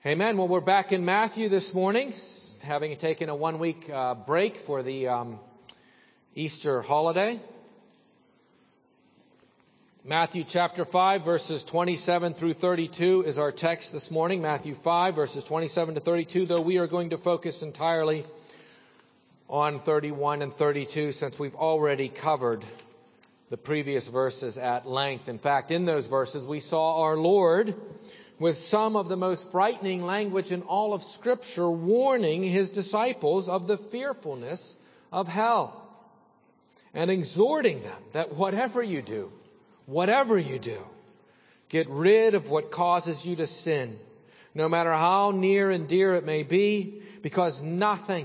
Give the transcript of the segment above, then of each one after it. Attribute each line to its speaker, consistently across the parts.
Speaker 1: Amen. Well, we're back in Matthew this morning, having taken a one-week break for the Easter holiday. Matthew chapter 5, verses 27 through 32 is our text this morning. Matthew 5, verses 27 to 32, though we are going to focus entirely on 31 and 32 since we've already covered the previous verses at length. In fact, in those verses, we saw our Lord with some of the most frightening language in all of Scripture, warning His disciples of the fearfulness of hell and exhorting them that whatever you do, get rid of what causes you to sin, no matter how near and dear it may be, because nothing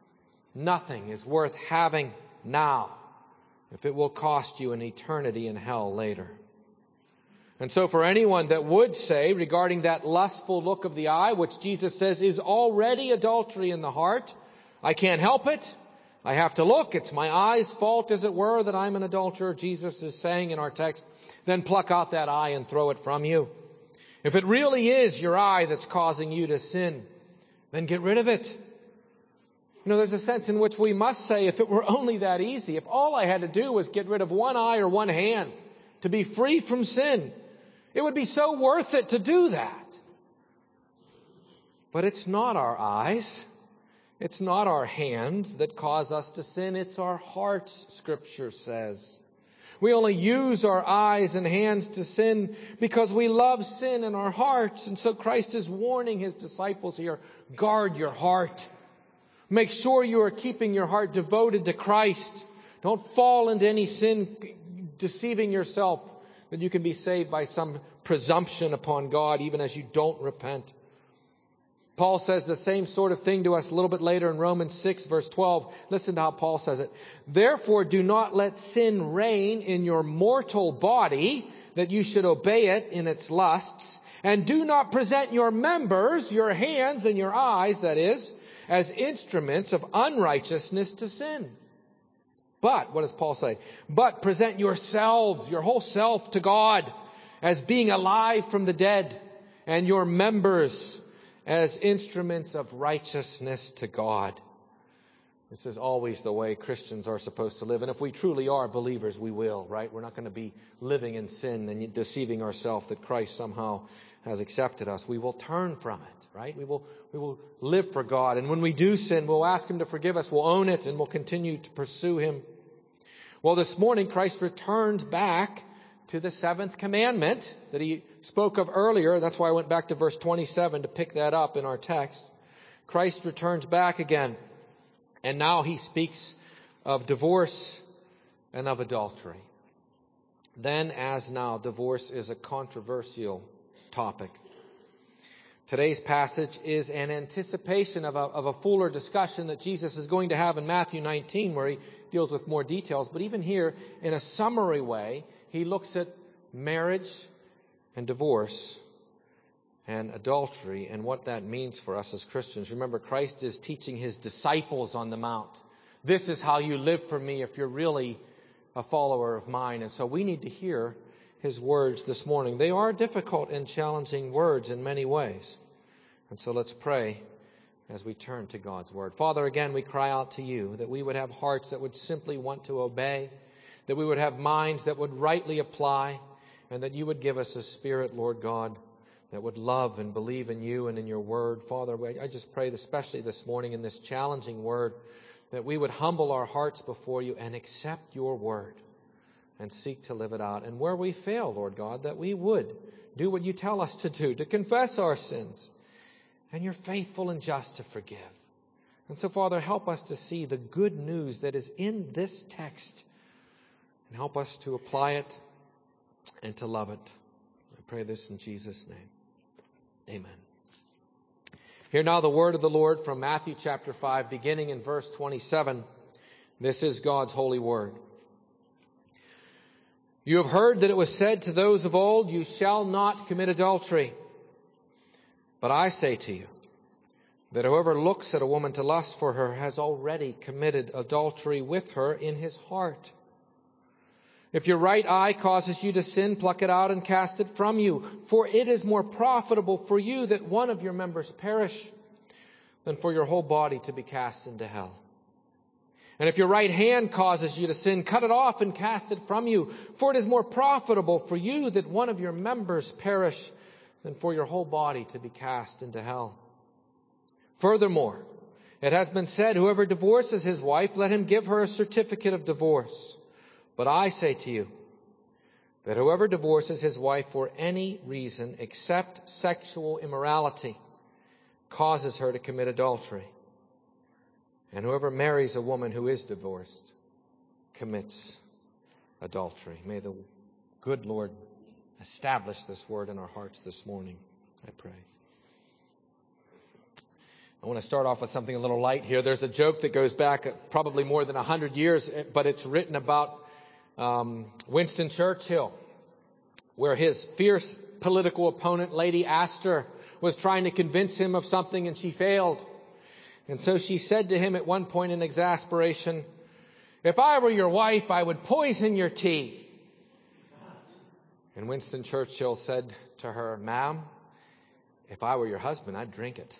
Speaker 1: is worth having now if it will cost you an eternity in hell later. And so for anyone that would say regarding that lustful look of the eye, which Jesus says is already adultery in the heart, I can't help it. I have to look. It's my eye's fault, as it were, that I'm an adulterer. Jesus is saying in our text, then pluck out that eye and throw it from you. If it really is your eye that's causing you to sin, then get rid of it. You know, there's a sense in which we must say, if it were only that easy, if all I had to do was get rid of one eye or one hand to be free from sin, it would be so worth it to do that. But it's not our eyes. It's not our hands that cause us to sin. It's our hearts, Scripture says. We only use our eyes and hands to sin because we love sin in our hearts. And so Christ is warning His disciples here, guard your heart. Make sure you are keeping your heart devoted to Christ. Don't fall into any sin, deceiving yourself that you can be saved by some presumption upon God, even as you don't repent. Paul says the same sort of thing to us a little bit later in Romans 6, verse 12. Listen to how Paul says it. Therefore, do not let sin reign in your mortal body, that you should obey it in its lusts. And do not present your members, your hands and your eyes, that is, as instruments of unrighteousness to sin. But, what does Paul say? But present yourselves, your whole self to God as being alive from the dead, and your members as instruments of righteousness to God. This is always the way Christians are supposed to live. And if we truly are believers, we will, right? We're not going to be living in sin and deceiving ourselves that Christ somehow has accepted us. We will turn from it, right? We will live for God. And when we do sin, we'll ask Him to forgive us. We'll own it and we'll continue to pursue Him. Well, this morning, Christ returns back to the seventh commandment that He spoke of earlier. That's why I went back to verse 27 to pick that up in our text. Christ returns back again. And now He speaks of divorce and of adultery. Then, as now, divorce is a controversial topic. Today's passage is an anticipation of a fuller discussion that Jesus is going to have in Matthew 19, where He deals with more details. But even here, in a summary way, He looks at marriage and divorce and adultery and what that means for us as Christians. Remember, Christ is teaching His disciples on the Mount. This is how you live for me if you're really a follower of mine. And so we need to hear His words this morning. They are difficult and challenging words in many ways. And so let's pray as we turn to God's Word. Father, again, we cry out to You that we would have hearts that would simply want to obey, that we would have minds that would rightly apply, and that You would give us a spirit, Lord God, that would love and believe in You and in Your Word. Father, I just pray, especially this morning in this challenging Word, that we would humble our hearts before You and accept Your Word and seek to live it out. And where we fail, Lord God, that we would do what You tell us to do, to confess our sins. And You're faithful and just to forgive. And so, Father, help us to see the good news that is in this text and help us to apply it and to love it. I pray this in Jesus' name. Amen. Hear now the word of the Lord from Matthew chapter 5, beginning in verse 27. This is God's holy word. You have heard that it was said to those of old, you shall not commit adultery. But I say to you that whoever looks at a woman to lust for her has already committed adultery with her in his heart. If your right eye causes you to sin, pluck it out and cast it from you. For it is more profitable for you that one of your members perish than for your whole body to be cast into hell. And if your right hand causes you to sin, cut it off and cast it from you. For it is more profitable for you that one of your members perish than for your whole body to be cast into hell. Furthermore, it has been said, whoever divorces his wife, let him give her a certificate of divorce. But I say to you that whoever divorces his wife for any reason except sexual immorality causes her to commit adultery. And whoever marries a woman who is divorced commits adultery. May the good Lord establish this word in our hearts this morning, I pray. I want to start off with something a little light here. There's a joke that goes back probably more than 100 years, but it's written about Winston Churchill, where his fierce political opponent, Lady Astor, was trying to convince him of something and she failed. And so she said to him at one point in exasperation, "If I were your wife, I would poison your tea." And Winston Churchill said to her, "Ma'am, if I were your husband, I'd drink it."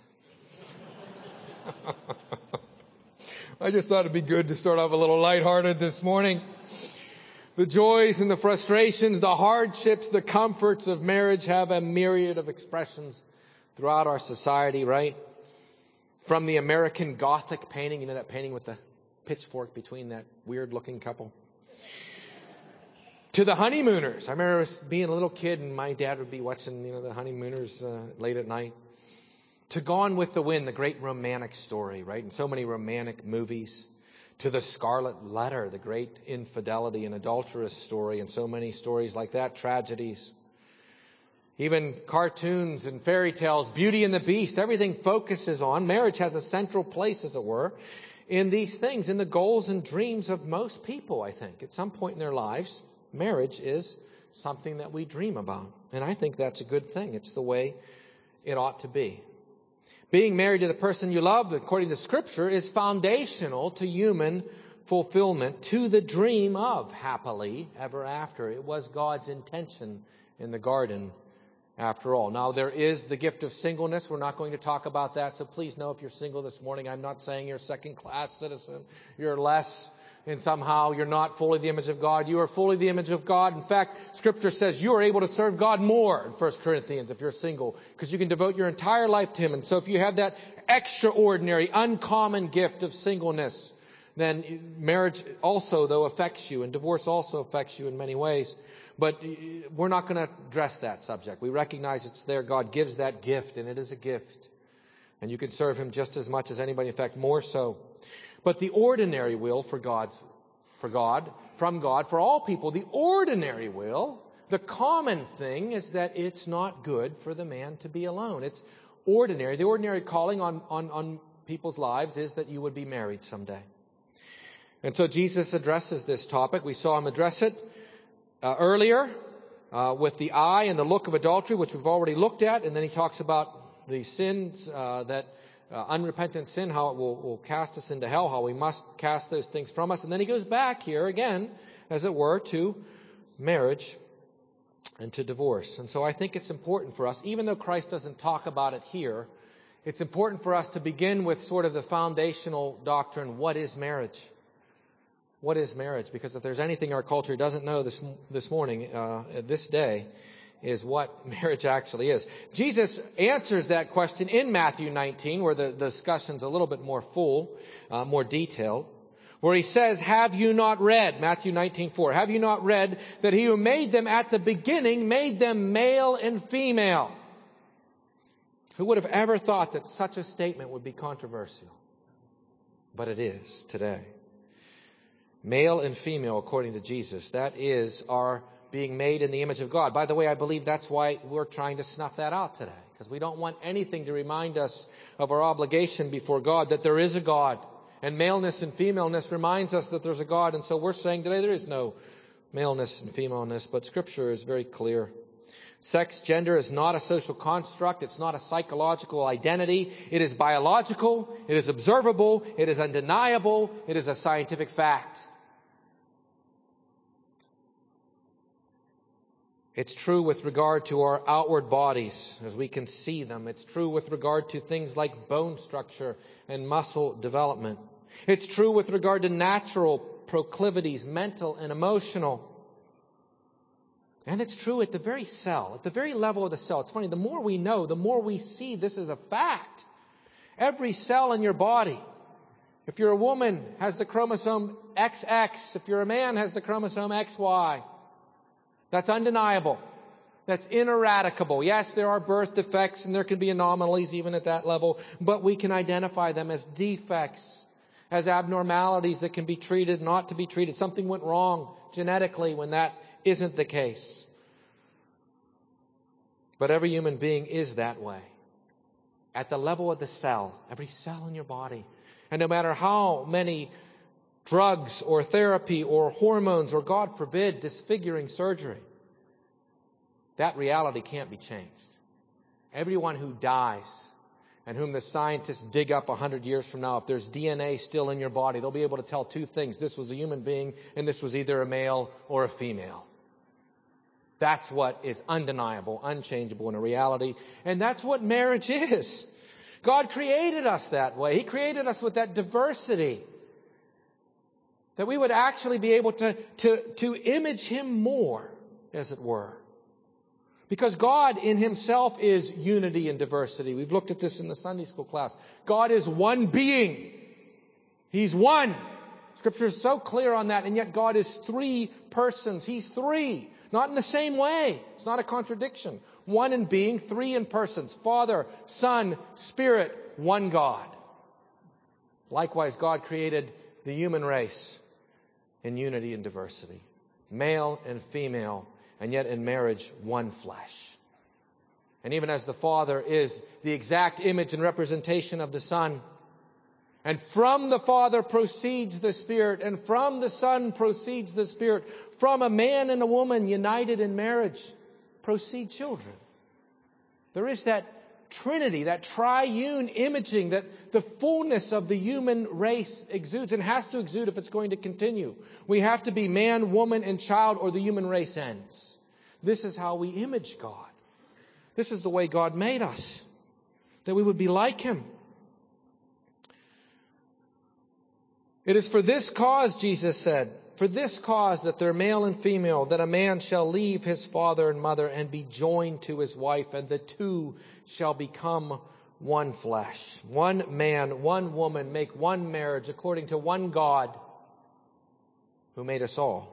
Speaker 1: I just thought it'd be good to start off a little lighthearted this morning. The joys and the frustrations, the hardships, the comforts of marriage have a myriad of expressions throughout our society, right? From the American Gothic painting, you know that painting with the pitchfork between that weird-looking couple, to the honeymooners. I remember being a little kid and my dad would be watching, the honeymooners late at night. To Gone with the Wind, the great romantic story, right? And so many romantic movies. To The Scarlet Letter, the great infidelity and adulterous story, and so many stories like that, tragedies. Even cartoons and fairy tales, Beauty and the Beast, everything focuses on, marriage has a central place, as it were, in these things, in the goals and dreams of most people, I think. At some point in their lives, marriage is something that we dream about. And I think that's a good thing. It's the way it ought to be. Being married to the person you love, according to Scripture, is foundational to human fulfillment, to the dream of happily ever after. It was God's intention in the garden, after all. Now, there is the gift of singleness. We're not going to talk about that. So please know, if you're single this morning, I'm not saying you're a second-class citizen. You're less, and somehow you're not fully the image of God. You are fully the image of God. In fact, Scripture says you are able to serve God more in 1 Corinthians if you're single, because you can devote your entire life to Him. And so if you have that extraordinary, uncommon gift of singleness, then marriage also, though, affects you, and divorce also affects you in many ways. But we're not going to address that subject. We recognize it's there. God gives that gift, and it is a gift. And you can serve Him just as much as anybody, in fact, more so. But the ordinary will from God, for all people, the ordinary will, the common thing is that it's not good for the man to be alone. It's ordinary. The ordinary calling on people's lives is that you would be married someday. And so Jesus addresses this topic. We saw Him address it earlier with the eye and the look of adultery, which we've already looked at. And then He talks about the sins unrepentant sin, how it will cast us into hell, how we must cast those things from us. And then He goes back here again, as it were, to marriage and to divorce. And so I think it's important for us, even though Christ doesn't talk about it here, it's important for us to begin with sort of the foundational doctrine. What is marriage? What is marriage? Because if there's anything our culture doesn't know this morning, this day, is what marriage actually is. Jesus answers that question in Matthew 19, where the discussion's a little bit more full, more detailed, where He says, "Have you not read," Matthew 19:4, "have you not read that He who made them at the beginning made them male and female?" Who would have ever thought that such a statement would be controversial? But it is today. Male and female, according to Jesus. That is our being made in the image of God. By the way, I believe that's why we're trying to snuff that out today, because we don't want anything to remind us of our obligation before God, that there is a God. And maleness and femaleness reminds us that there's a God. And so we're saying today there is no maleness and femaleness, but Scripture is very clear. Sex, gender is not a social construct. It's not a psychological identity. It is biological. It is observable. It is undeniable. It is a scientific fact. It's true with regard to our outward bodies as we can see them. It's true with regard to things like bone structure and muscle development. It's true with regard to natural proclivities, mental and emotional. And it's true at the very cell, at the very level of the cell. It's funny, the more we know, the more we see this is a fact. Every cell in your body, if you're a woman, has the chromosome XX. If you're a man, has the chromosome XY. That's undeniable. That's ineradicable. Yes, there are birth defects and there can be anomalies even at that level, but we can identify them as defects, as abnormalities that can be treated, not to be treated. Something went wrong genetically when that isn't the case. But every human being is that way. At the level of the cell, every cell in your body. And no matter how many drugs or therapy or hormones or, God forbid, disfiguring surgery, that reality can't be changed. Everyone who dies and whom the scientists dig up 100 years from now, if there's DNA still in your body, they'll be able to tell two things. This was a human being and this was either a male or a female. That's what is undeniable, unchangeable in a reality. And that's what marriage is. God created us that way. He created us with that diversity. That we would actually be able to image Him more, as it were. Because God in Himself is unity and diversity. We've looked at this in the Sunday school class. God is one being. He's one. Scripture is so clear on that, and yet God is three persons. He's three. Not in the same way. It's not a contradiction. One in being, three in persons. Father, Son, Spirit, one God. Likewise, God created the human race in unity and diversity. Male and female, and yet in marriage, one flesh. And even as the Father is the exact image and representation of the Son, and from the Father proceeds the Spirit, and from the Son proceeds the Spirit. From a man and a woman united in marriage proceed children. There is that Trinity, that triune imaging that the fullness of the human race exudes and has to exude if it's going to continue. We have to be man, woman, and child or the human race ends. This is how we image God. This is the way God made us, that we would be like Him. It is for this cause, Jesus said, for this cause that they're male and female, that a man shall leave his father and mother and be joined to his wife, and the two shall become one flesh. One man, one woman, make one marriage according to one God who made us all.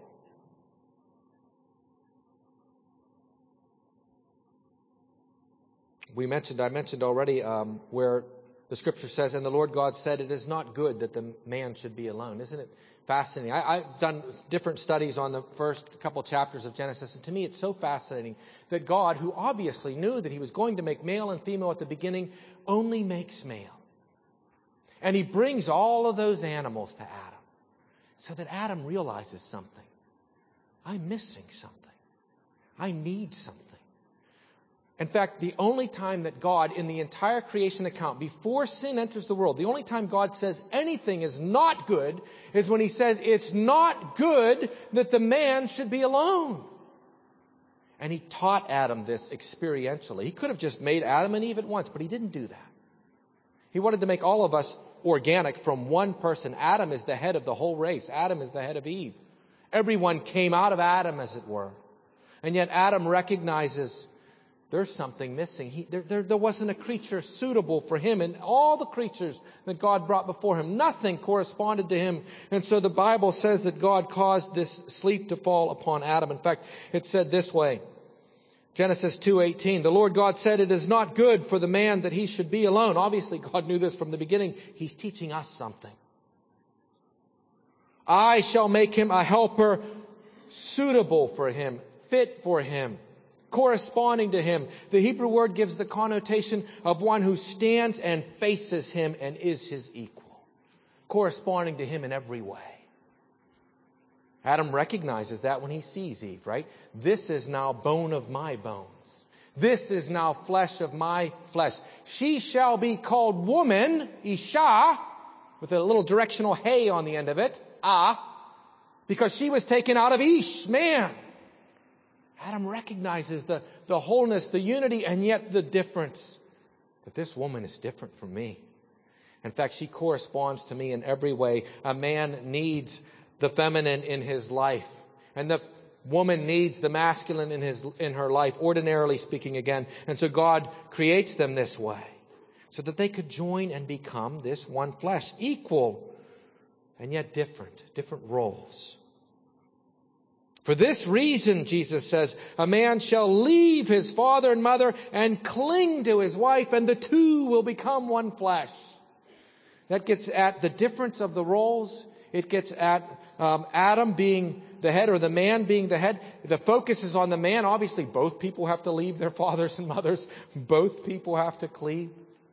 Speaker 1: I mentioned already where the Scripture says, and the Lord God said, it is not good that the man should be alone. Isn't it fascinating? I've done different studies on the first couple chapters of Genesis, and to me it's so fascinating that God, who obviously knew that He was going to make male and female at the beginning, only makes male. And He brings all of those animals to Adam so that Adam realizes something. I'm missing something. I need something. In fact, the only time that God, in the entire creation account, before sin enters the world, the only time God says anything is not good is when He says it's not good that the man should be alone. And He taught Adam this experientially. He could have just made Adam and Eve at once, but He didn't do that. He wanted to make all of us organic from one person. Adam is the head of the whole race. Adam is the head of Eve. Everyone came out of Adam, as it were. And yet Adam recognizes there's something missing. There wasn't a creature suitable for him. And all the creatures that God brought before him, nothing corresponded to him. And so the Bible says that God caused this sleep to fall upon Adam. In fact, it said this way. Genesis 2:18, the Lord God said, it is not good for the man that he should be alone. Obviously, God knew this from the beginning. He's teaching us something. I shall make him a helper suitable for him, fit for him, corresponding to him. The Hebrew word gives the connotation of one who stands and faces him and is his equal, corresponding to him in every way. Adam recognizes that when he sees Eve, right? This is now bone of my bones. This is now flesh of my flesh. She shall be called woman, Isha, with a little directional hey on the end of it, because she was taken out of Ish, man. Adam recognizes the wholeness, the unity, and yet the difference. But this woman is different from me. In fact, she corresponds to me in every way. A man needs the feminine in his life, and the woman needs the masculine in her life, ordinarily speaking again. And so God creates them this way, so that they could join and become this one flesh, equal and yet different roles. For this reason, Jesus says, a man shall leave his father and mother and cling to his wife, and the two will become one flesh. That gets at the difference of the roles. It gets at Adam being the head, or the man being the head. The focus is on the man. Obviously, both people have to leave their fathers and mothers. Both people have to cleave.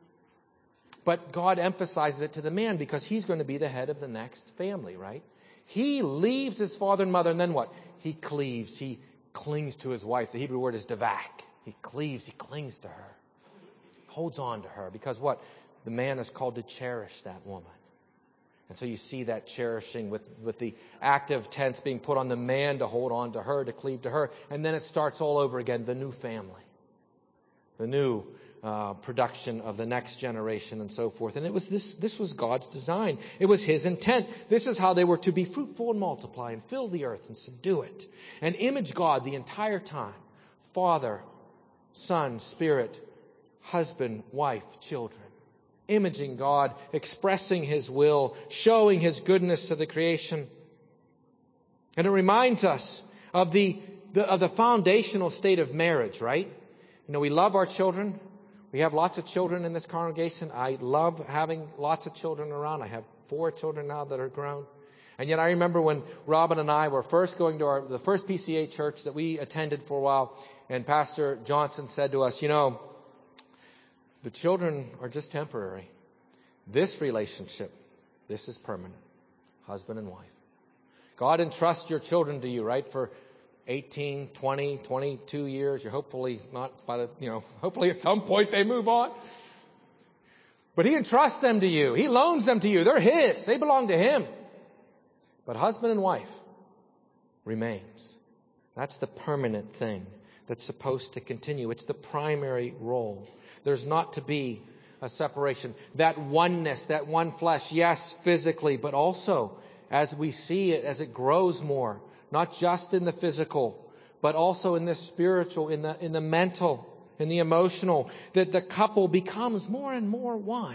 Speaker 1: But God emphasizes it to the man because he's going to be the head of the next family, right? He leaves his father and mother, and then what? He cleaves. He clings to his wife. The Hebrew word is davak. He cleaves. He clings to her. Holds on to her. Because what? The man is called to cherish that woman. And so you see that cherishing with the active tense being put on the man to hold on to her, to cleave to her. And then it starts all over again, the new family. The new production of the next generation and so forth. And it was this was God's design. It was His intent. This is how they were to be fruitful and multiply and fill the earth and subdue it. And image God the entire time. Father, Son, Spirit, husband, wife, children. Imaging God, expressing His will, showing His goodness to the creation. And it reminds us of the foundational state of marriage, right? You know, we love our children. We have lots of children in this congregation. I love having lots of children around. I have 4 children now that are grown. And yet I remember when Robin and I were first going to the first PCA church that we attended for a while, and Pastor Johnson said to us, you know, the children are just temporary. This relationship, this is permanent. Husband and wife. God entrusts your children to you, right? For 18, 20, 22 years. You're hopefully not hopefully at some point they move on. But He entrusts them to you. He loans them to you. They're His. They belong to Him. But husband and wife remains. That's the permanent thing that's supposed to continue. It's the primary role. There's not to be a separation. That oneness, that one flesh, yes, physically, but also as we see it, as it grows more, not just in the physical, but also in the spiritual, in the mental, in the emotional, that the couple becomes more and more one.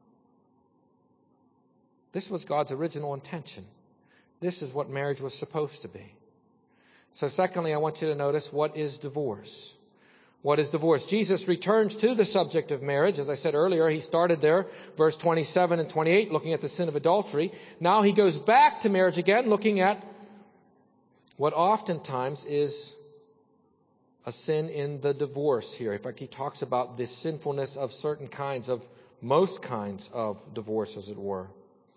Speaker 1: This was God's original intention. This is what marriage was supposed to be. So secondly, I want you to notice, what is divorce? What is divorce? Jesus returns to the subject of marriage. As I said earlier, He started there, verse 27 and 28, looking at the sin of adultery. Now He goes back to marriage again, looking at what oftentimes is a sin in the divorce here. In fact, He talks about the sinfulness of certain kinds of, most kinds of divorce, as it were.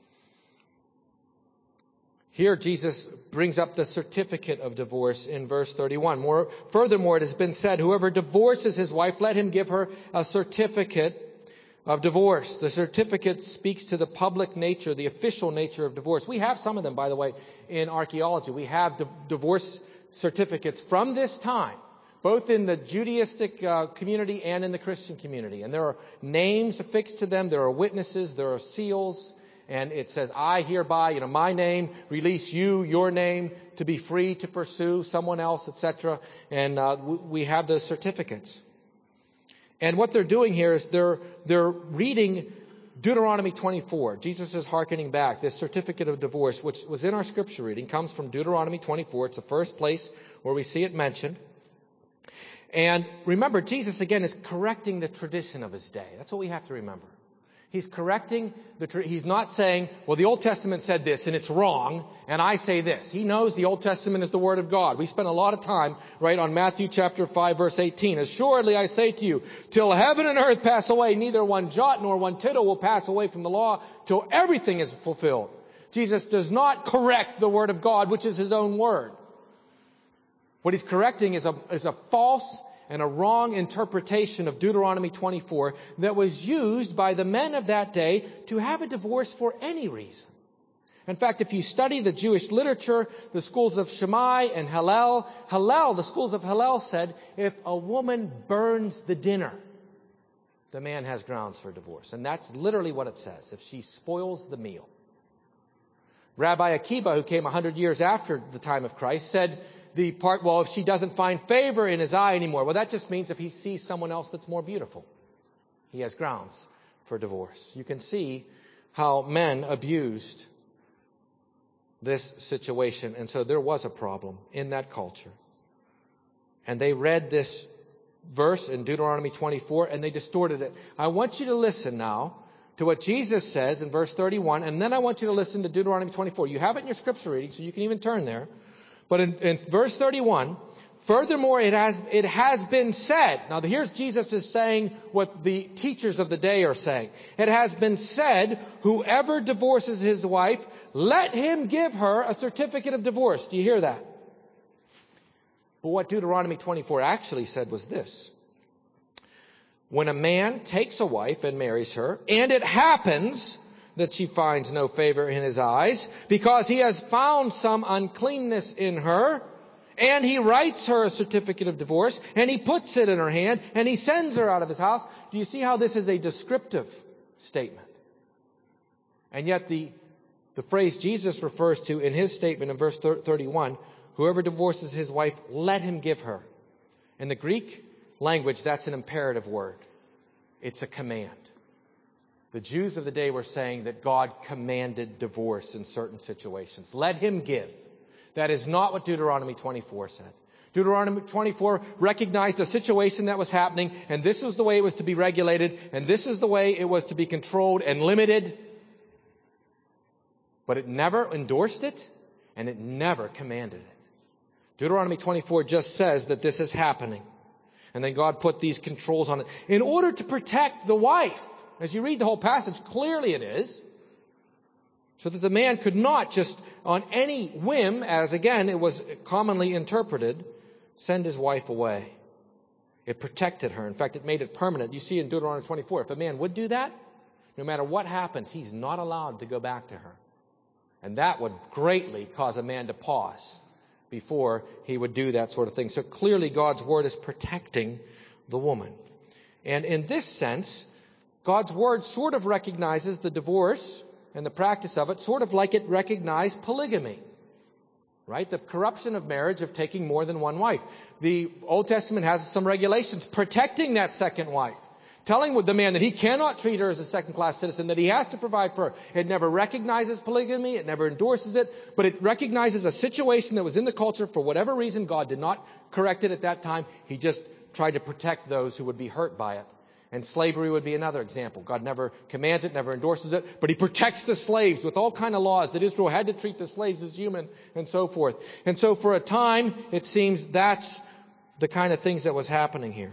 Speaker 1: Here, Jesus brings up the certificate of divorce in verse 31. Furthermore, it has been said, whoever divorces his wife, let him give her a certificate of divorce. The certificate speaks to the public nature, the official nature of divorce. We have some of them, by the way, in archaeology. We have divorce certificates from this time, both in the Judaistic community and in the Christian community. And there are names affixed to them. There are witnesses. There are seals. And it says, I hereby, my name, release you, your name, to be free to pursue someone else, etc. And we have those certificates. And what they're doing here is they're reading Deuteronomy 24. Jesus is hearkening back. This certificate of divorce, which was in our scripture reading, comes from Deuteronomy 24. It's the first place where we see it mentioned. And remember, Jesus, again, is correcting the tradition of His day. That's what we have to remember. He's correcting he's not saying, well, the Old Testament said this and it's wrong, and I say this. He knows the Old Testament is the Word of God. We spent a lot of time, right, on Matthew chapter 5, verse 18. Assuredly, I say to you, till heaven and earth pass away, neither one jot nor one tittle will pass away from the law till everything is fulfilled. Jesus does not correct the Word of God, which is His own Word. What He's correcting is a false and a wrong interpretation of Deuteronomy 24 that was used by the men of that day to have a divorce for any reason. In fact, if you study the Jewish literature, the schools of Shammai and the schools of Hillel said, if a woman burns the dinner, the man has grounds for divorce. And that's literally what it says, if she spoils the meal. Rabbi Akiba, who came 100 years after the time of Christ, said if she doesn't find favor in his eye anymore, well, that just means if he sees someone else that's more beautiful, he has grounds for divorce. You can see how men abused this situation. And so there was a problem in that culture. And they read this verse in Deuteronomy 24 and they distorted it. I want you to listen now to what Jesus says in verse 31, and then I want you to listen to Deuteronomy 24. You have it in your scripture reading, so you can even turn there. But in verse 31, furthermore, it has been said. Now here's Jesus is saying what the teachers of the day are saying. It has been said, whoever divorces his wife, let him give her a certificate of divorce. Do you hear that? But what Deuteronomy 24 actually said was this. When a man takes a wife and marries her, and it happens that she finds no favor in his eyes, because he has found some uncleanness in her, and he writes her a certificate of divorce, and he puts it in her hand, and he sends her out of his house. Do you see how this is a descriptive statement? And yet the phrase Jesus refers to in his statement in verse 31, whoever divorces his wife, let him give her. In the Greek language, that's an imperative word. It's a command. The Jews of the day were saying that God commanded divorce in certain situations. Let him give. That is not what Deuteronomy 24 said. Deuteronomy 24 recognized a situation that was happening, and this was the way it was to be regulated, and this is the way it was to be controlled and limited. But it never endorsed it, and it never commanded it. Deuteronomy 24 just says that this is happening. And then God put these controls on it in order to protect the wife. As you read the whole passage, clearly it is. So that the man could not just on any whim, as again it was commonly interpreted, send his wife away. It protected her. In fact, it made it permanent. You see in Deuteronomy 24, if a man would do that, no matter what happens, he's not allowed to go back to her. And that would greatly cause a man to pause before he would do that sort of thing. So clearly God's word is protecting the woman. And in this sense, God's word sort of recognizes the divorce and the practice of it, sort of like it recognized polygamy. Right? The corruption of marriage, of taking more than one wife. The Old Testament has some regulations protecting that second wife. Telling the man that he cannot treat her as a second-class citizen, that he has to provide for her. It never recognizes polygamy. It never endorses it. But it recognizes a situation that was in the culture for whatever reason. God did not correct it at that time. He just tried to protect those who would be hurt by it. And slavery would be another example. God never commands it, never endorses it, but he protects the slaves with all kind of laws that Israel had to treat the slaves as human and so forth. And so for a time, it seems that's the kind of things that was happening here.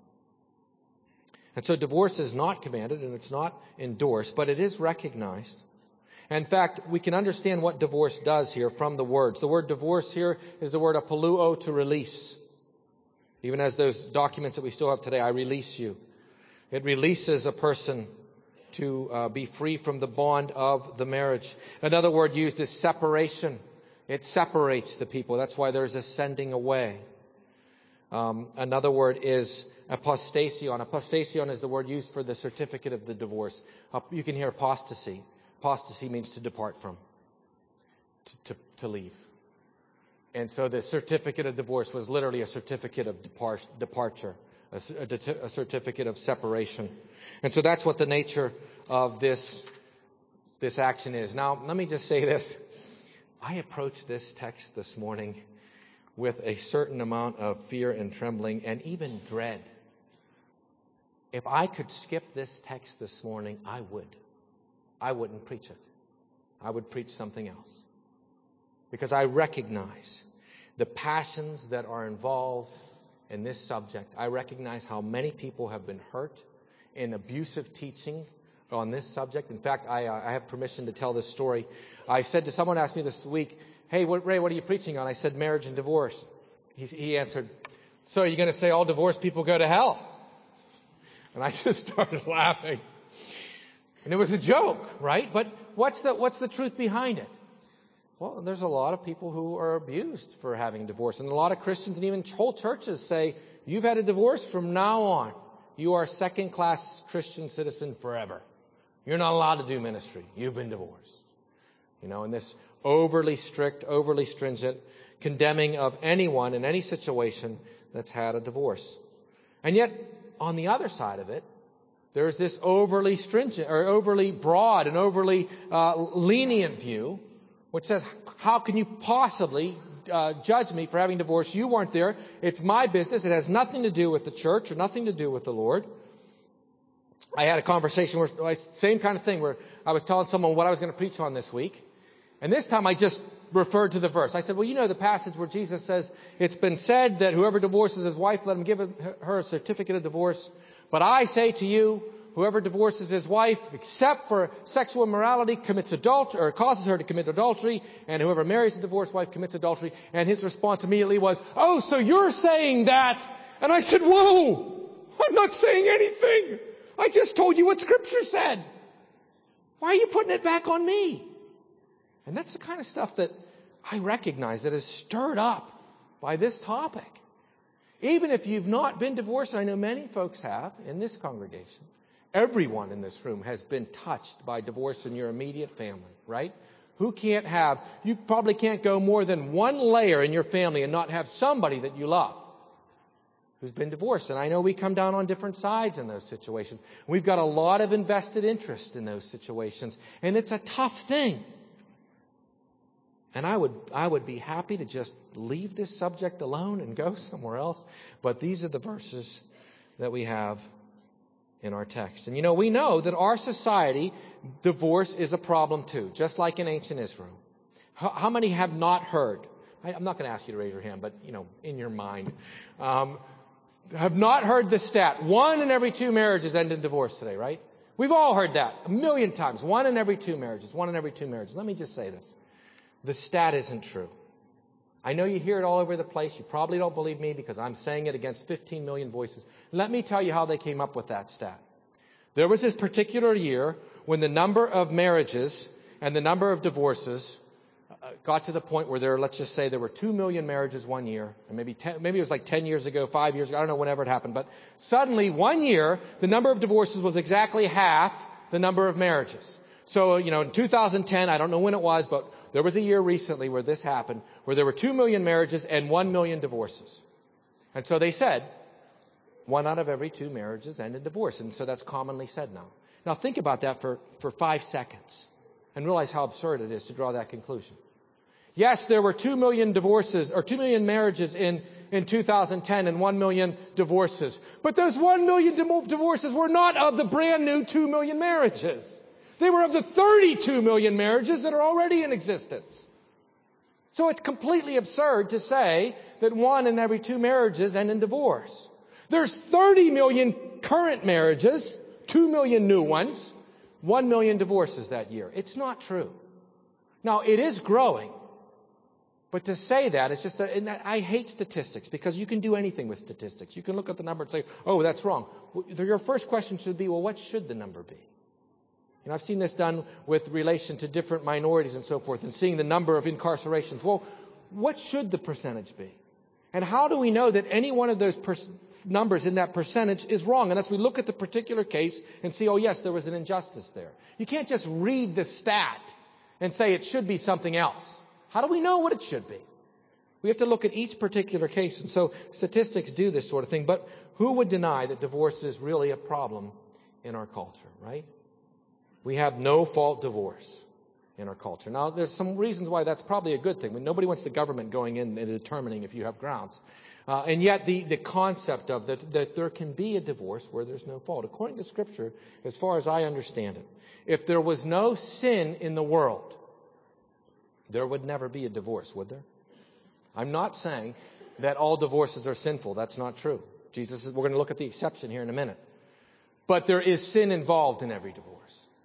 Speaker 1: And so divorce is not commanded and it's not endorsed, but it is recognized. In fact, we can understand what divorce does here from the words. The word divorce here is the word apoluo, to release. Even as those documents that we still have today, I release you. It releases a person to be free from the bond of the marriage. Another word used is separation. It separates the people. That's why there's a sending away. Another word is apostasion. Apostasion is the word used for the certificate of the divorce. You can hear apostasy. Apostasy means to depart from, to leave. And so the certificate of divorce was literally a certificate of departure, a certificate of separation. And so that's what the nature of this action is. Now, let me just say this. I approached this text this morning with a certain amount of fear and trembling and even dread. If I could skip this text this morning, I would. I wouldn't preach it. I would preach something else. Because I recognize the passions that are involved in this subject. I recognize how many people have been hurt in abusive teaching on this subject. In fact, I have permission to tell this story. I said to someone, asked me this week, "Hey, Ray, what are you preaching on?" I said, "Marriage and divorce." He answered, "So are you going to say all divorced people go to hell?" And I just started laughing. And it was a joke, right? But what's the truth behind it? Well, there's a lot of people who are abused for having a divorce. And a lot of Christians and even whole churches say, you've had a divorce from now on. You are a second-class Christian citizen forever. You're not allowed to do ministry. You've been divorced. And this overly strict, overly stringent condemning of anyone in any situation that's had a divorce. And yet, on the other side of it, there's this overly stringent or overly broad and overly lenient view, which says, how can you possibly judge me for having divorced? You weren't there. It's my business. It has nothing to do with the church or nothing to do with the Lord. I had a conversation where, same kind of thing, where I was telling someone what I was going to preach on this week. And this time I just referred to the verse. I said, well, the passage where Jesus says, it's been said that whoever divorces his wife, let him give her a certificate of divorce. But I say to you, whoever divorces his wife, except for sexual immorality, commits adultery, or causes her to commit adultery, and whoever marries a divorced wife commits adultery. And his response immediately was, oh, so you're saying that? And I said, whoa, I'm not saying anything. I just told you what Scripture said. Why are you putting it back on me? And that's the kind of stuff that I recognize that is stirred up by this topic. Even if you've not been divorced, and I know many folks have in this congregation, everyone in this room has been touched by divorce in your immediate family, right? You probably can't go more than one layer in your family and not have somebody that you love who's been divorced. And I know we come down on different sides in those situations. We've got a lot of invested interest in those situations. And it's a tough thing. And I would be happy to just leave this subject alone and go somewhere else. But these are the verses that we have in our text. And we know that our society, divorce is a problem too, just like in ancient Israel. How many have not heard? I'm not going to ask you to raise your hand, but, in your mind. Have not heard the stat. 1 in every 2 marriages end in divorce today, right? We've all heard that a million times. 1 in every 2 marriages. 1 in every 2 marriages. Let me just say this. The stat isn't true. I know you hear it all over the place. You probably don't believe me because I'm saying it against 15 million voices. Let me tell you how they came up with that stat. There was this particular year when the number of marriages and the number of divorces got to the point where let's just say there were 2 million marriages one year, and maybe it was like 10 years ago, 5 years ago, I don't know whenever it happened, but suddenly one year the number of divorces was exactly half the number of marriages. So, in 2010, I don't know when it was, but there was a year recently where this happened, where there were 2 million marriages and 1 million divorces. And so they said, 1 out of every 2 marriages end in divorce. And so that's commonly said now. Now think about that for 5 seconds and realize how absurd it is to draw that conclusion. Yes, there were 2 million divorces or 2 million marriages in 2010 and 1 million divorces. But those 1 million divorces were not of the brand new 2 million marriages. They were of the 32 million marriages that are already in existence. So it's completely absurd to say that 1 in every 2 marriages end in divorce. There's 30 million current marriages, 2 million new ones, 1 million divorces that year. It's not true. Now, it is growing. But to say that, it's just I hate statistics because you can do anything with statistics. You can look at the number and say, oh, that's wrong. Your first question should be, well, what should the number be? I've seen this done with relation to different minorities and so forth, and seeing the number of incarcerations. Well, what should the percentage be? And how do we know that any one of those numbers in that percentage is wrong? Unless we look at the particular case and see, oh, yes, there was an injustice there. You can't just read the stat and say it should be something else. How do we know what it should be? We have to look at each particular case. And so statistics do this sort of thing. But who would deny that divorce is really a problem in our culture, right? We have no-fault divorce in our culture. Now, there's some reasons why that's probably a good thing. Nobody wants the government going in and determining if you have grounds. And yet the concept of that there can be a divorce where there's no fault. According to Scripture, as far as I understand it, if there was no sin in the world, there would never be a divorce, would there? I'm not saying that all divorces are sinful. That's not true. We're going to look at the exception here in a minute. But there is sin involved in every divorce.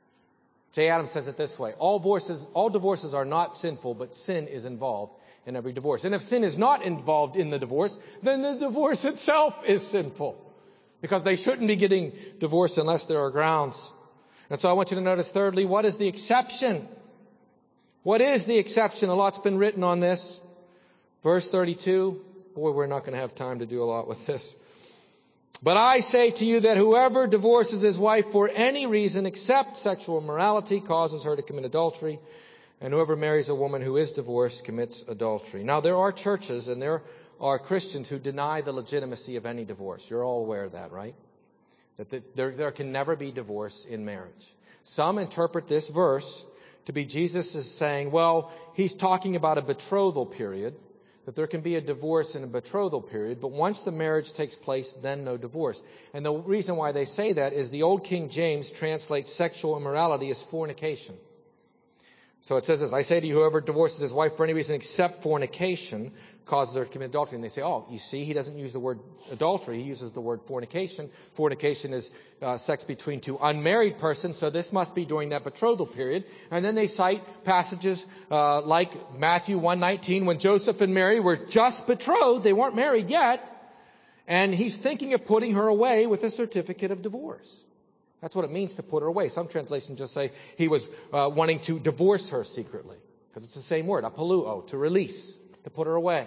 Speaker 1: J. Adams says it this way: all divorces are not sinful, but sin is involved in every divorce. And if sin is not involved in the divorce, then the divorce itself is sinful. Because they shouldn't be getting divorced unless there are grounds. And so I want you to notice, thirdly, what is the exception? What is the exception? A lot's been written on this. Verse 32. Boy, we're not going to have time to do a lot with this. But I say to you that whoever divorces his wife for any reason except sexual immorality causes her to commit adultery. And whoever marries a woman who is divorced commits adultery. Now, there are churches and there are Christians who deny the legitimacy of any divorce. You're all aware of that, right? That there can never be divorce in marriage. Some interpret this verse to be Jesus is saying, well, he's talking about a betrothal period, that there can be a divorce in a betrothal period, but once the marriage takes place, then no divorce. And the reason why they say that is the Old King James translates sexual immorality as fornication. So it says this, I say to you, whoever divorces his wife for any reason except fornication causes her to commit adultery. And they say, oh, you see, he doesn't use the word adultery. He uses the word fornication. Fornication is sex between two unmarried persons, so this must be during that betrothal period. And then they cite passages like Matthew 1:19, when Joseph and Mary were just betrothed. They weren't married yet. And he's thinking of putting her away with a certificate of divorce. That's what it means to put her away. Some translations just say he was wanting to divorce her secretly, because it's the same word, apoluo, to release, to put her away.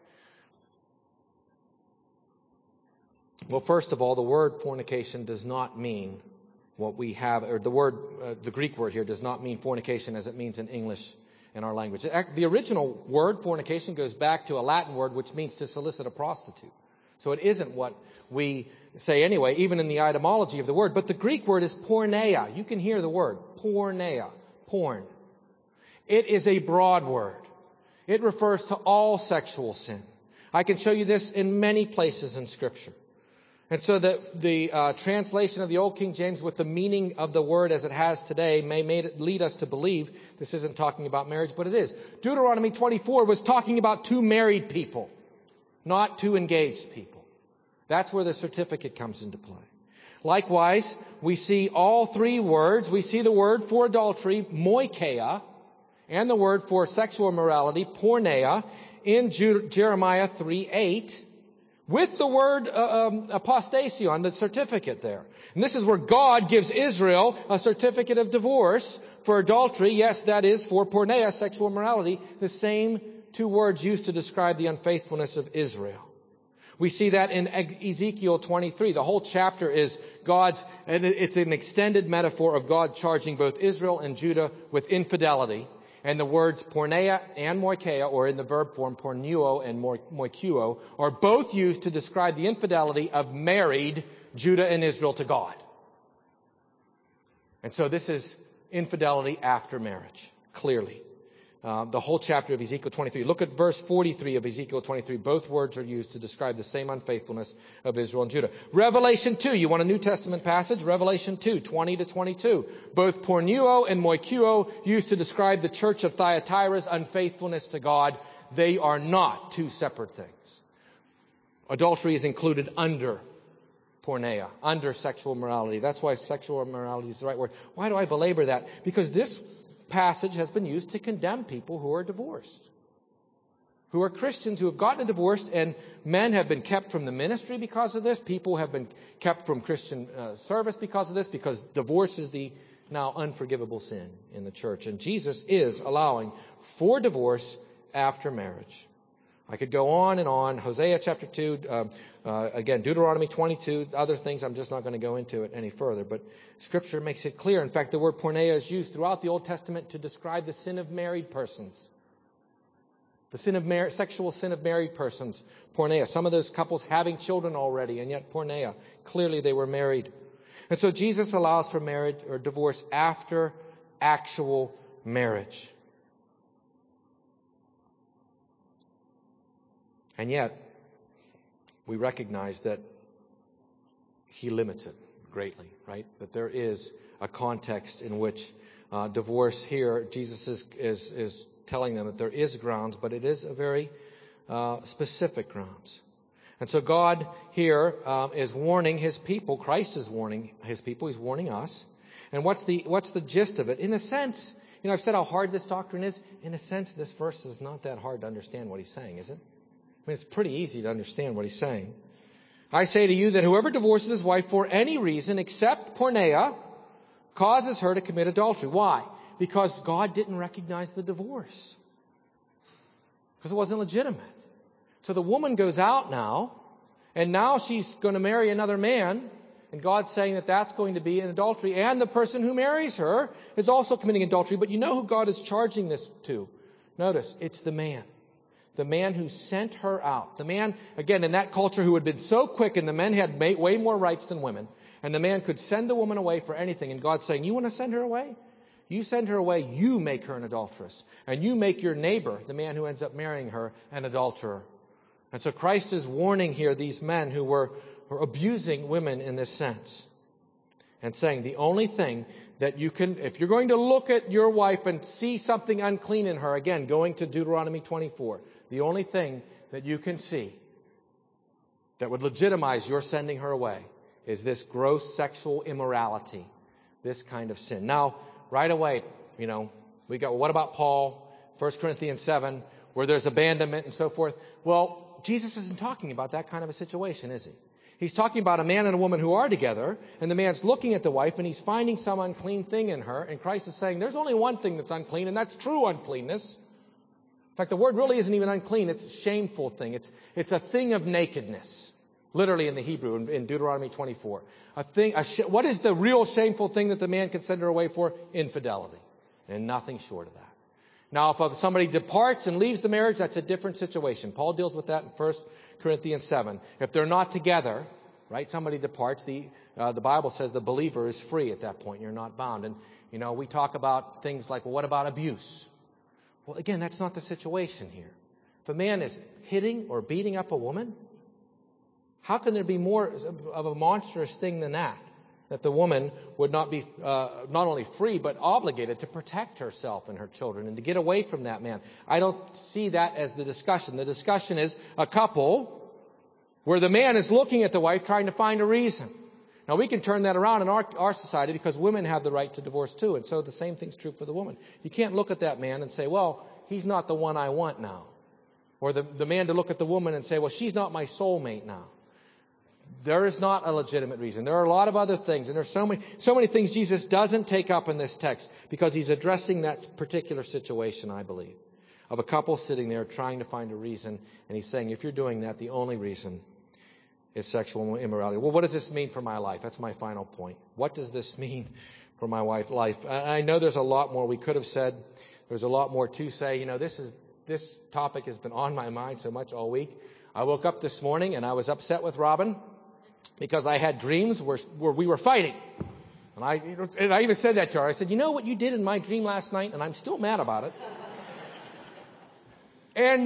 Speaker 1: Well, first of all, the word fornication does not mean what we have, or the Greek word here does not mean fornication as it means in English in our language. The original word, fornication, goes back to a Latin word which means to solicit a prostitute. So it isn't what we say anyway, even in the etymology of the word. But the Greek word is porneia. You can hear the word, porneia, porn. It is a broad word. It refers to all sexual sin. I can show you this in many places in Scripture. And so the translation of the Old King James with the meaning of the word as it has today may lead us to believe this isn't talking about marriage, but it is. Deuteronomy 24 was talking about two married people, not two engaged people. That's where the certificate comes into play. Likewise, we see all three words. We see the word for adultery, moikeia, and the word for sexual immorality, porneia, in Jeremiah 3:8, with the word apostasion, the certificate there. And this is where God gives Israel a certificate of divorce for adultery. Yes, that is for porneia, sexual immorality, the same two words used to describe the unfaithfulness of Israel. We see that in Ezekiel 23. The whole chapter is and it's an extended metaphor of God charging both Israel and Judah with infidelity. And the words porneia and moikeia, or in the verb form pornuo and moikuo, are both used to describe the infidelity of married Judah and Israel to God. And so this is infidelity after marriage, clearly. The whole chapter of Ezekiel 23. Look at verse 43 of Ezekiel 23. Both words are used to describe the same unfaithfulness of Israel and Judah. Revelation 2. You want a New Testament passage? Revelation 2, 20 to 22. Both pornuo and moikuo used to describe the church of Thyatira's unfaithfulness to God. They are not two separate things. Adultery is included under porneia, under sexual immorality. That's why sexual immorality is the right word. Why do I belabor that? Because this passage has been used to condemn people who are divorced, who are Christians who have gotten divorced, and men have been kept from the ministry because of this. People have been kept from Christian service because of this, because divorce is the now unforgivable sin in the church. And Jesus is allowing for divorce after marriage. I could go on and on. Hosea chapter 2, again, Deuteronomy 22, other things. I'm just not going to go into it any further. But Scripture makes it clear. In fact, the word porneia is used throughout the Old Testament to describe the sin of married persons. The sin of sexual sin of married persons, porneia. Some of those couples having children already, and yet porneia. Clearly they were married. And so Jesus allows for marriage or divorce after actual marriage. And yet, we recognize that he limits it greatly, right? That there is a context in which divorce here, Jesus is telling them that there is grounds, but it is a very specific grounds. And so God here is warning his people. Christ is warning his people. He's warning us. And what's the gist of it? In a sense, I've said how hard this doctrine is. In a sense, this verse is not that hard to understand what he's saying, is it? I mean, it's pretty easy to understand what he's saying. I say to you that whoever divorces his wife for any reason except porneia causes her to commit adultery. Why? Because God didn't recognize the divorce. Because it wasn't legitimate. So the woman goes out now, and now she's going to marry another man, and God's saying that that's going to be an adultery, and the person who marries her is also committing adultery. But you know who God is charging this to? Notice, it's the man. The man who sent her out. The man, again, in that culture who had been so quick, and the men had way more rights than women, and the man could send the woman away for anything, and God's saying, you want to send her away? You send her away, you make her an adulteress. And you make your neighbor, the man who ends up marrying her, an adulterer. And so Christ is warning here these men who were abusing women in this sense. And saying the only thing that you can, if you're going to look at your wife and see something unclean in her, again, going to Deuteronomy 24, the only thing that you can see that would legitimize your sending her away is this gross sexual immorality, this kind of sin. Now, right away, we go, what about Paul, 1 Corinthians 7, where there's abandonment and so forth? Well, Jesus isn't talking about that kind of a situation, is he? He's talking about a man and a woman who are together, and the man's looking at the wife, and he's finding some unclean thing in her, and Christ is saying, there's only one thing that's unclean, and that's true uncleanness. In fact, the word really isn't even unclean, it's a shameful thing. It's a thing of nakedness, literally in the Hebrew, in Deuteronomy 24. What is the real shameful thing that the man can send her away for? Infidelity, and nothing short of that. Now, if somebody departs and leaves the marriage, that's a different situation. Paul deals with that in 1 Corinthians 7. If they're not together, right, somebody departs, the Bible says the believer is free at that point. You're not bound. And, we talk about things like, well, what about abuse? Well, again, that's not the situation here. If a man is hitting or beating up a woman, how can there be more of a monstrous thing than that? That the woman would not be not only free, but obligated to protect herself and her children and to get away from that man. I don't see that as the discussion. The discussion is a couple where the man is looking at the wife trying to find a reason. Now, we can turn that around in our society because women have the right to divorce too. And so the same thing's true for the woman. You can't look at that man and say, well, he's not the one I want now. Or the man to look at the woman and say, well, she's not my soulmate now. There is not a legitimate reason. There are a lot of other things, and there's so many things Jesus doesn't take up in this text because he's addressing that particular situation, I believe, of a couple sitting there trying to find a reason, and he's saying, if you're doing that, the only reason is sexual immorality. Well, what does this mean for my life? That's my final point. What does this mean for my life? I know there's a lot more we could have said. There's a lot more to say. This topic has been on my mind so much all week. I woke up this morning and I was upset with Robin because I had dreams where we were fighting. And I even said that to her. I said, you know what you did in my dream last night? And I'm still mad about it. And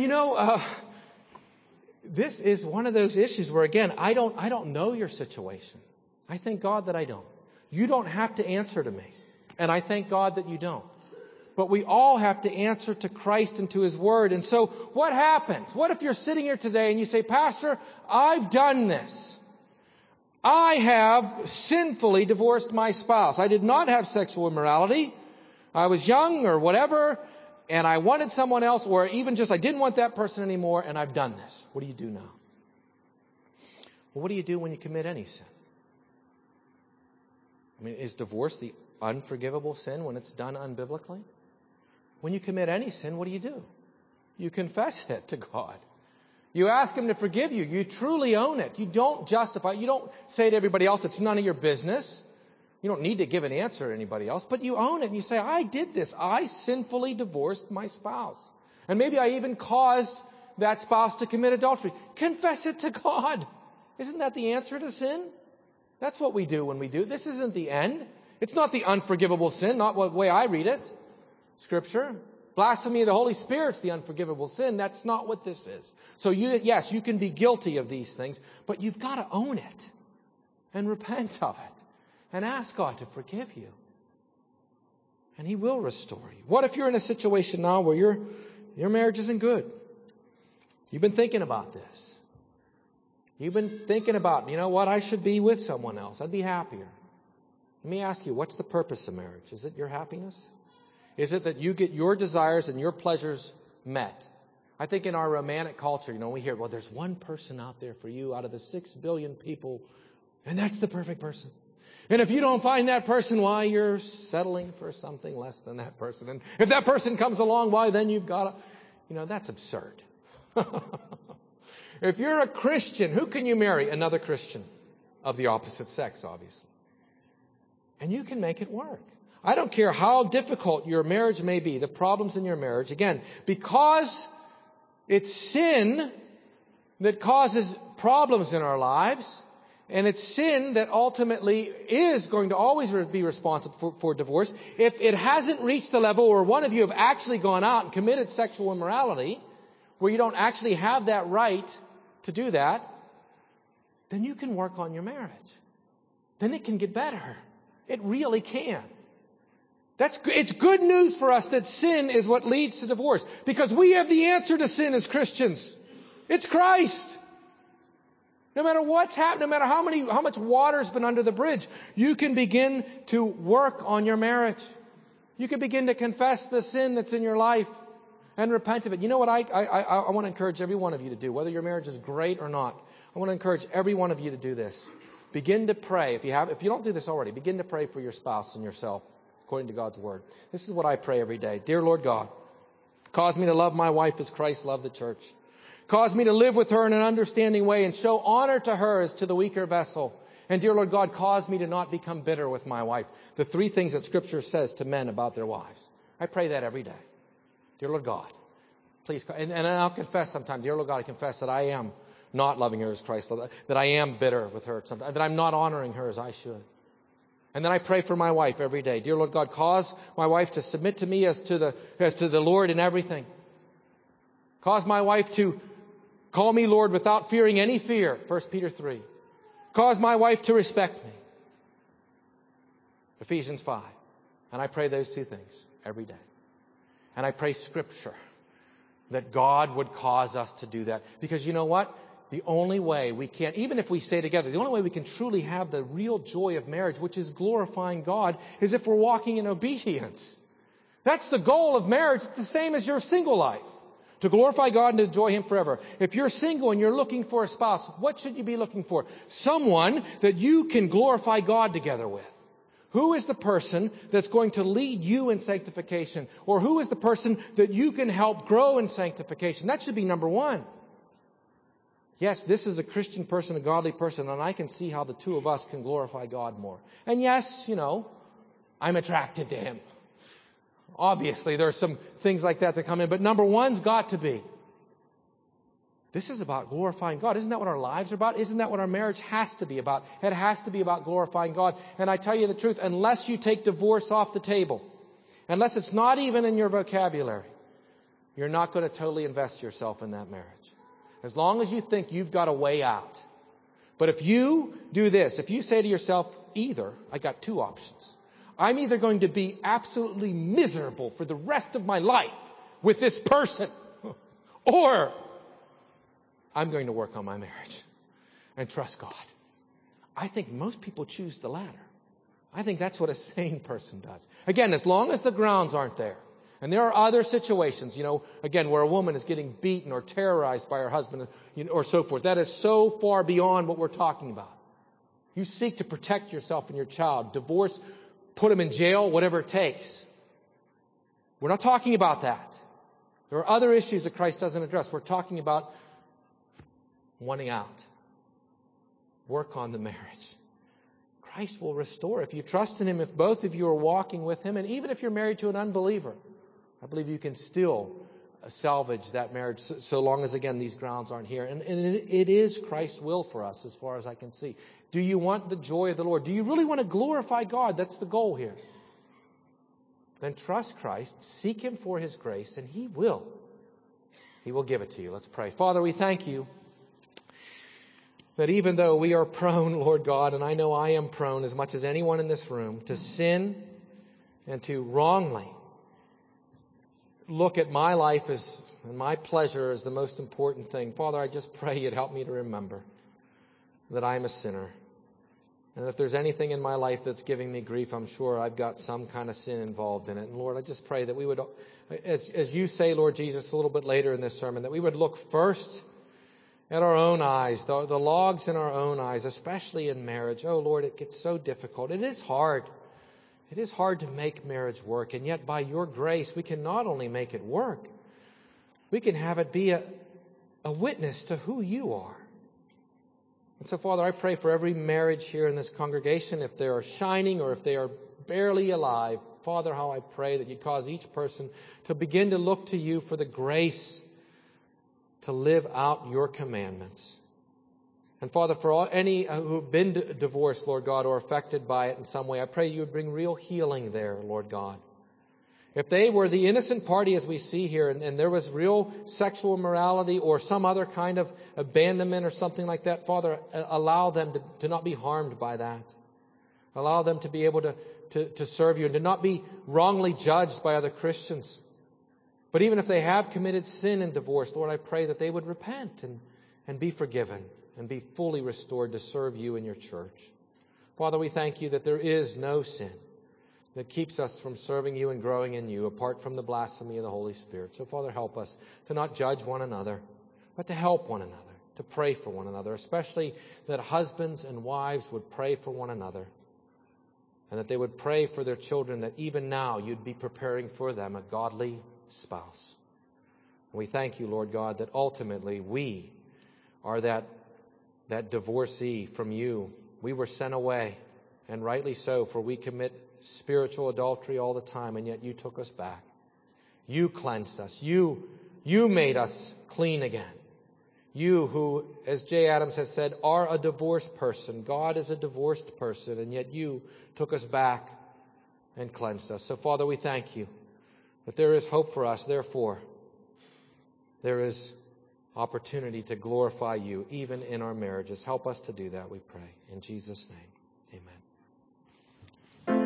Speaker 1: this is one of those issues where, again, I don't know your situation. I thank God that I don't. You don't have to answer to me. And I thank God that you don't. But we all have to answer to Christ and to His Word. And so what happens? What if you're sitting here today and you say, Pastor, I've done this. I have sinfully divorced my spouse. I did not have sexual immorality. I was young or whatever, and I wanted someone else, or even just I didn't want that person anymore, and I've done this. What do you do now? Well, what do you do when you commit any sin? I mean, is divorce the unforgivable sin when it's done unbiblically? When you commit any sin, what do? You confess it to God. You ask Him to forgive you. You truly own it. You don't justify it. You don't say to everybody else, it's none of your business. You don't need to give an answer to anybody else, but you own it and you say, I did this. I sinfully divorced my spouse. And maybe I even caused that spouse to commit adultery. Confess it to God. Isn't that the answer to sin? That's what we do when we do. This isn't the end. It's not the unforgivable sin, not the way I read it. Scripture. Blasphemy of the Holy Spirit's the unforgivable sin. That's not what this is. So yes, you can be guilty of these things, but you've got to own it and repent of it and ask God to forgive you. And He will restore you. What if you're in a situation now where your marriage isn't good? You've been thinking about this. You've been thinking about, I should be with someone else. I'd be happier. Let me ask you, what's the purpose of marriage? Is it your happiness? Is it that you get your desires and your pleasures met? I think in our romantic culture, we hear, well, there's one person out there for you out of the 6 billion people, and that's the perfect person. And if you don't find that person, why, you're settling for something less than that person. And if that person comes along, why, then you've got to, that's absurd. If you're a Christian, who can you marry? Another Christian of the opposite sex, obviously. And you can make it work. I don't care how difficult your marriage may be, the problems in your marriage. Again, because it's sin that causes problems in our lives, and it's sin that ultimately is going to always be responsible for divorce. If it hasn't reached the level where one of you have actually gone out and committed sexual immorality, where you don't actually have that right to do that, then you can work on your marriage. Then it can get better. It really can. It's good news for us that sin is what leads to divorce, because we have the answer to sin as Christians. It's Christ. No matter what's happened, no matter how much water's been under the bridge, you can begin to work on your marriage. You can begin to confess the sin that's in your life and repent of it. You know what I want to encourage every one of you to do, whether your marriage is great or not. I want to encourage every one of you to do this. Begin to pray. If you don't do this already, begin to pray for your spouse and yourself according to God's Word. This is what I pray every day. Dear Lord God, cause me to love my wife as Christ loved the church. Cause me to live with her in an understanding way and show honor to her as to the weaker vessel. And dear Lord God, cause me to not become bitter with my wife. The three things that Scripture says to men about their wives. I pray that every day. Dear Lord God, please, and I'll confess sometime, dear Lord God, I confess that I am not loving her as Christ loved, that I am bitter with her sometimes, that I'm not honoring her as I should. And then I pray for my wife every day. Dear Lord God, cause my wife to submit to me as to the Lord in everything. Cause my wife to call me Lord without fearing any fear, 1 Peter 3. Cause my wife to respect me, Ephesians 5. And I pray those two things every day. And I pray Scripture that God would cause us to do that. Because you know what? The only way we can, even if we stay together, the only way we can truly have the real joy of marriage, which is glorifying God, is if we're walking in obedience. That's the goal of marriage. It's the same as your single life. To glorify God and to enjoy Him forever. If you're single and you're looking for a spouse, what should you be looking for? Someone that you can glorify God together with. Who is the person that's going to lead you in sanctification? Or who is the person that you can help grow in sanctification? That should be number one. Yes, this is a Christian person, a godly person, and I can see how the two of us can glorify God more. And yes, I'm attracted to him. Obviously, there are some things like that come in, but number one's got to be, this is about glorifying God. Isn't that what our lives are about? Isn't that what our marriage has to be about? It has to be about glorifying God. And I tell you the truth, unless you take divorce off the table, unless it's not even in your vocabulary, you're not going to totally invest yourself in that marriage. As long as you think you've got a way out. But if you do this, if you say to yourself, I got two options. I'm either going to be absolutely miserable for the rest of my life with this person, or I'm going to work on my marriage and trust God. I think most people choose the latter. I think that's what a sane person does. Again, as long as the grounds aren't there. And there are other situations, again, where a woman is getting beaten or terrorized by her husband, or so forth. That is so far beyond what we're talking about. You seek to protect yourself and your child. Divorce, put them in jail, whatever it takes. We're not talking about that. There are other issues that Christ doesn't address. We're talking about wanting out. Work on the marriage. Christ will restore if you trust in Him, if both of you are walking with Him, and even if you're married to an unbeliever. I believe you can still salvage that marriage so long as, again, these grounds aren't here. And it is Christ's will for us as far as I can see. Do you want the joy of the Lord? Do you really want to glorify God? That's the goal here. Then trust Christ, seek Him for His grace, and He will. He will give it to you. Let's pray. Father, we thank You that even though we are prone, Lord God, and I know I am prone as much as anyone in this room, to sin and to wrongly look at my life and my pleasure as the most important thing. Father, I just pray You'd help me to remember that I'm a sinner. And if there's anything in my life that's giving me grief, I'm sure I've got some kind of sin involved in it. And Lord, I just pray that we would, as You say, Lord Jesus, a little bit later in this sermon, that we would look first at our own eyes, the logs in our own eyes, especially in marriage. Oh, Lord, it gets so difficult. It is hard. It is hard to make marriage work. And yet, by your grace, we can not only make it work, we can have it be a witness to who you are. And so, Father, I pray for every marriage here in this congregation, if they are shining or if they are barely alive. Father, how I pray that you cause each person to begin to look to you for the grace to live out your commandments. And Father, for all any who have been divorced, Lord God, or affected by it in some way, I pray you would bring real healing there, Lord God. If they were the innocent party as we see here, and there was real sexual immorality or some other kind of abandonment or something like that, Father, allow them to not be harmed by that. Allow them to be able to serve you and to not be wrongly judged by other Christians. But even if they have committed sin in divorce, Lord, I pray that they would repent and be forgiven and be fully restored to serve you in your church. Father, we thank you that there is no sin that keeps us from serving you and growing in you apart from the blasphemy of the Holy Spirit. So, Father, help us to not judge one another, but to help one another, to pray for one another, especially that husbands and wives would pray for one another and that they would pray for their children, that even now you'd be preparing for them a godly spouse. We thank you, Lord God, that ultimately we are that divorcee from you. We were sent away, and rightly so, for we commit spiritual adultery all the time, and yet you took us back. You cleansed us. You made us clean again. You who, as Jay Adams has said, are a divorced person. God is a divorced person, and yet you took us back and cleansed us. So, Father, we thank you that there is hope for us. Therefore, there is opportunity to glorify you even in our marriages. Help us to do that, we pray. In Jesus' name, amen.